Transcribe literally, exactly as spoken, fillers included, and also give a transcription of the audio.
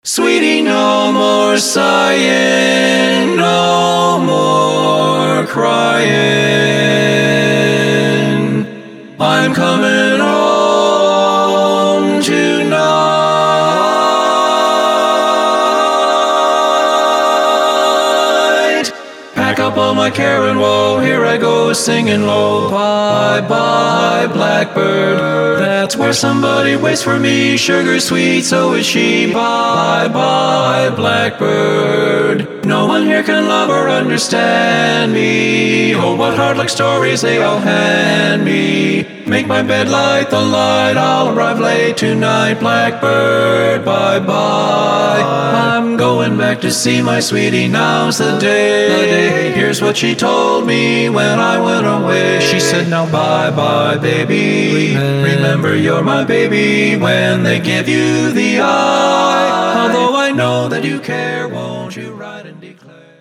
Sweetie, no more sighing, no more crying. I'm coming home tonight. Pack up all my care and woe, here I go singing low. Bye bye blackbird, that's where somebody waits for me. Sugar sweet, so is she. Bye bye blackbird, no one here can love or understand me. Oh, what hard-luck stories they all hand me. Make my bed, light the light, I'll arrive late tonight. Blackbird, bye bye, I'm going back to see my sweetie, now's the day, the day. Here's what she told me when I went away. She said, now bye bye baby, remember you're my baby when they give you the eye. Although I know that you care, won't you write and declare?